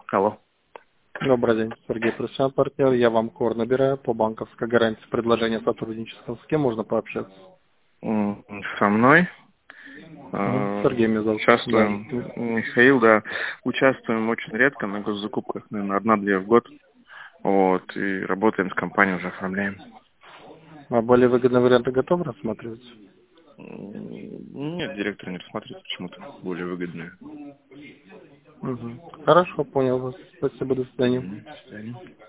Алло. Добрый день, Сергей, профессиональный партнер. Я вам кор набираю по банковской гарантии предложения сотрудничества. С кем можно пообщаться? Со мной. Сергей меня зовут. Участвуем, Да. Михаил, да. Участвуем очень редко на госзакупках, наверное, одна-две в год. Вот, и работаем с компанией, уже оформляем. А более выгодные варианты готовы рассматривать? Нет, директор не рассматривает почему-то более выгодные. Хорошо, понял вас. Спасибо, до свидания. До свидания.